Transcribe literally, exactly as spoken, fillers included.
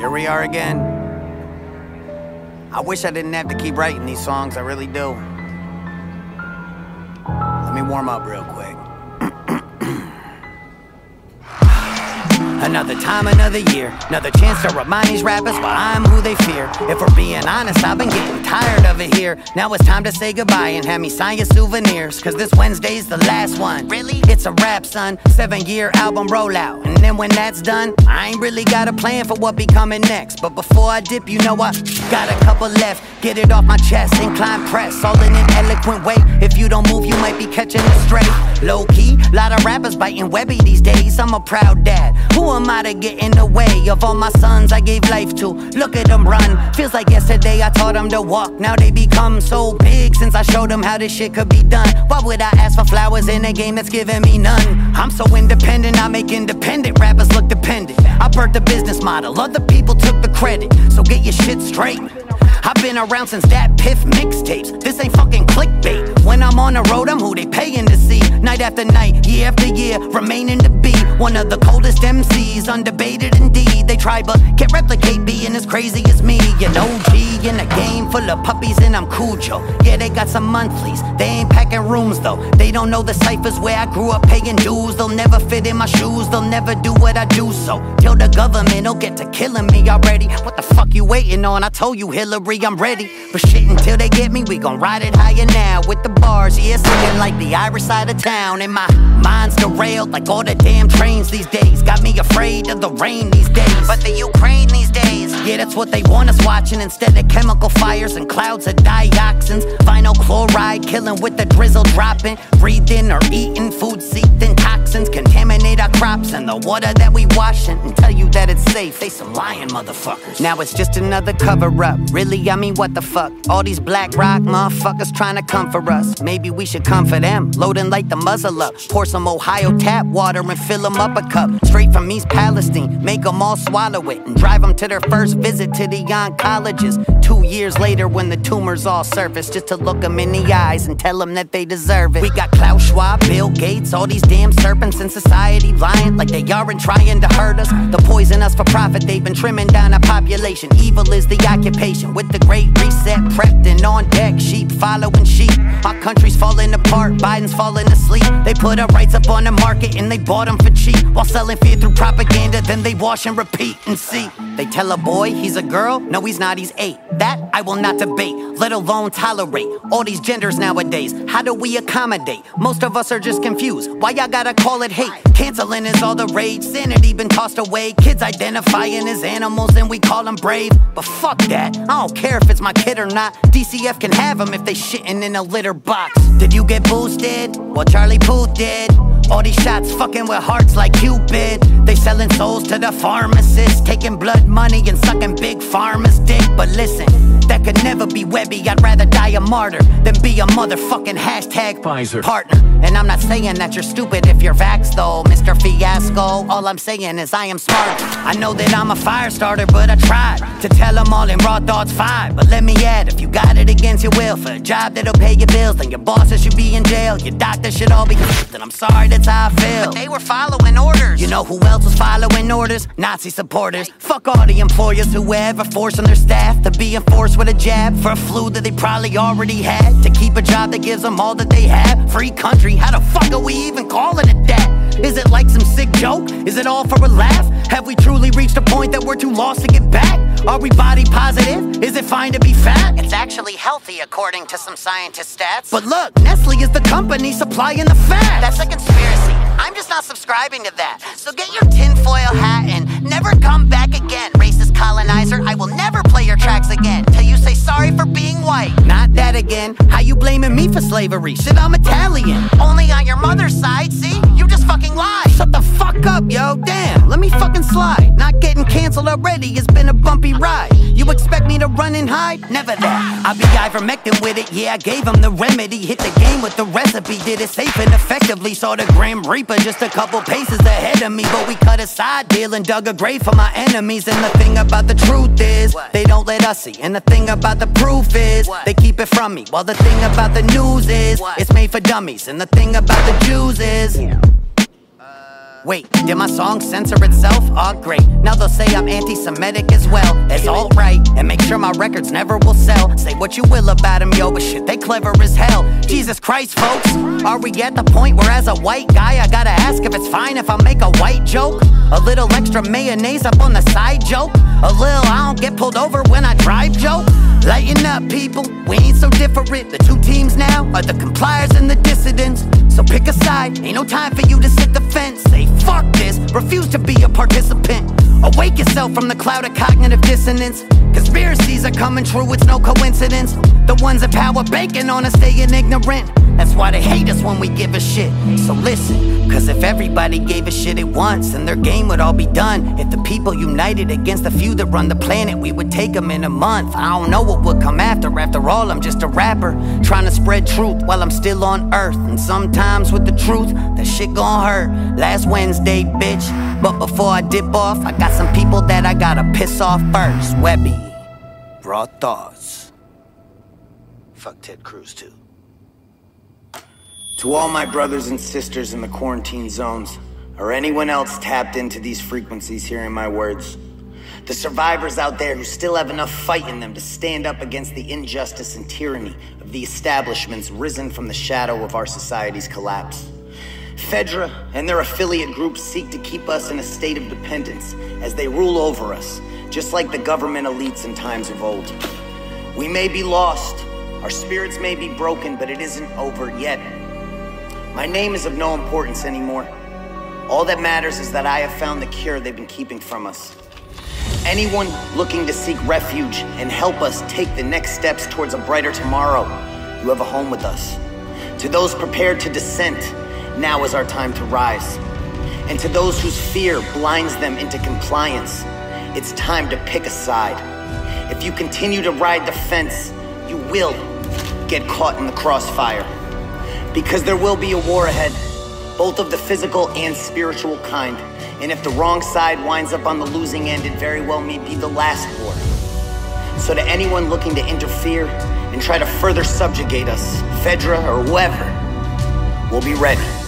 Here we are again. I wish I didn't have to keep writing these songs, I really do. Let me warm up real quick. Another time, another year, another chance to remind these rappers why I'm who they fear. If we're being honest, I've been getting tired of it here. Now it's time to say goodbye and have me sign your souvenirs, cause this Wednesday's the last one. Really? It's a rap, son. Seven year album rollout. And then when that's done, I ain't really got a plan for what be coming next. But before I dip, you know I got a couple left. Get it off my chest, incline press, all in an eloquent way. If you don't move, you might be catching a stray. Low key, lot of rappers biting Webby these days. I'm a proud dad. Who am I to get in the way of all my sons I gave life to? Look at them run. Feels like yesterday I taught them to walk. Now they become so big since I showed them how this shit could be done. Why would I ask for flowers in a game that's giving me none? I'm so independent, I make independent rappers look dependent. I birthed the business model, other people took the credit. So get your shit straight. I've been around since that Piff mixtapes. This ain't fucking clickbait. When I'm on the road, I'm who they paying to see. Night after night, year after year, remaining to be one of the coldest M Cs, undebated indeed. They try but can't replicate being as crazy as me. An O G in a game full of puppies and I'm Cujo. Yeah, they got some monthlies, they ain't packing rooms though. They don't know the ciphers where I grew up paying dues. They'll never fit in my shoes, they'll never do what I do. So till the government'll get to killing me already. What the fuck you waiting on? I told you Hillary, I'm ready. But shit, until they get me, we gon' ride it higher now. With the bars, yeah, singing like the Irish side of town. And my mind's derailed like all the damn trains these days. Got me afraid of the rain these days. But the Ukraine these days, yeah, that's what they want us watching. Instead of chemical fires and clouds of dioxins, vinyl chloride killing with the drizzle dropping. Breathing or eating food seeped in toxins, contaminate our crops and the water that we washing. And tell you that it's safe, they some lying motherfuckers. Now it's just another cover up. Really, I mean, what the fuck? All these black rock motherfuckers trying to come for us. Maybe we should come for them. Load and light the muzzle up. Pour some Ohio tap water and fill them up a cup. Straight from East Palestine. Make them all swallow it and drive them to their first visit to the oncologist. Two years later when the tumors all surface, just to look them in the eyes and tell them that they deserve it. We got Klaus Schwab, Bill Gates, all these damn serpents in society lying like they aren't trying to hurt us. The poison us for profit, they've been trimming down our population. Evil is the occupation. With the great reset prepped and on deck, sheep following sheep. Our country's falling apart, Biden's falling asleep. They put our rights up on the market and they bought them for cheap. While selling fear through propaganda, then they wash and repeat and see. They tell a boy he's a girl, no he's not, he's eight. That I will not debate, let alone tolerate. All these genders nowadays, how do we accommodate? Most of us are just confused, why y'all gotta call it hate? Canceling is all the rage, sanity been tossed away. Kids identifying as animals and we call them brave. But fuck that, I don't care if it's my kid or not. D C F can have them if they shitting in a litter box. Did you get boosted? Well, Charlie Puth did. All these shots fucking with hearts like Cupid. They selling souls to the pharmacists, taking blood money and sucking big pharma's dick. But listen, that could never be Webby. I'd rather die a martyr than be a motherfucking hashtag Pfizer partner. And I'm not saying that you're stupid if you're vaxxed though, Mister Fiasco. All I'm saying is I am smart. I know that I'm a fire starter, but I tried to tell them all in Raw Thoughts five. But let me add, if you got it against your will for a job that'll pay your bills, then your bosses should be in jail, your doctor should all be killed. And I'm sorry that's how I feel, but they were following orders. You know who else was following orders? Nazi supporters. Fuck all the employers who were ever forcing their staff to be enforced with a jab for a flu that they probably already had, to keep a job that gives them all that they have. Free country, how the fuck are we even calling it that? Is it like some sick joke? Is it all for a laugh? Have we truly reached a point that we're too lost to get back? Are we body positive? Is it fine to be fat? It's actually healthy according to some scientist stats. But look, Nestle is the company supplying the fat. That's a conspiracy. I'm just not subscribing to that. So get your tinfoil hat and never come back again. Racist colonizer, I will never play your tracks again till you say sorry for being white. Not that again. How you blaming me for slavery? Shit, I'm Italian. Only on your mother's side, see? You just fucking lied. Shut the fuck up, yo. Damn, let me fucking slide. Not getting canceled already, it's been a bumpy ride. You expect me to run and hide? Never that. I be ivermectin with it, yeah, I gave him the remedy. Hit the game with the recipe, did it safe and effectively. Saw the Grim Reaper just a couple paces ahead of me, but we cut a side deal and dug a grave for my enemies. And the thing about the truth is, what? They don't let us see. And the thing about the proof is, what? They keep it from me. While the thing about the news is, what? It's made for dummies. And the thing about the Jews is, yeah. Wait, did my song censor itself? Aw, oh, great. Now they'll say I'm anti-Semitic as well as alt-right, and make sure my records never will sell. Say what you will about them, yo, but shit, they clever as hell. Jesus Christ, folks, are we at the point where as a white guy I gotta ask if it's fine if I make a white joke? A little extra mayonnaise up on the side joke? A little I don't get pulled over when I drive joke? Lighten up, people, we ain't so different. The two teams now are the compliers and the dissidents. So pick a side, ain't no time for you to sit the fence. Say fuck this, refuse to be a participant. Awake yourself from the cloud of cognitive dissonance. Conspiracies are coming true, it's no coincidence. The ones in power banking on us staying ignorant. That's why they hate us when we give a shit. So listen, cause if everybody gave a shit at once, then their game would all be done. If the people united against the few that run the planet, we would take them in a month. I don't know what would come after. After all, I'm just a rapper trying to spread truth while I'm still on earth. And sometimes with the truth, that shit gon' hurt. Last Wednesday, bitch. But before I dip off, I got some people that I gotta piss off first. Webby, raw thoughts. Fuck Ted Cruz too. To all my brothers and sisters in the quarantine zones, or anyone else tapped into these frequencies hearing my words, the survivors out there who still have enough fight in them to stand up against the injustice and tyranny of the establishments risen from the shadow of our society's collapse. Fedra and their affiliate groups seek to keep us in a state of dependence as they rule over us, just like the government elites in times of old. We may be lost, our spirits may be broken, but it isn't over yet. My name is of no importance anymore. All that matters is that I have found the cure they've been keeping from us. Anyone looking to seek refuge and help us take the next steps towards a brighter tomorrow, you have a home with us. To those prepared to dissent, now is our time to rise. And to those whose fear blinds them into compliance, it's time to pick a side. If you continue to ride the fence, you will get caught in the crossfire. Because there will be a war ahead, both of the physical and spiritual kind. And if the wrong side winds up on the losing end, it very well may be the last war. So to anyone looking to interfere and try to further subjugate us, Fedra or whoever, we'll be ready.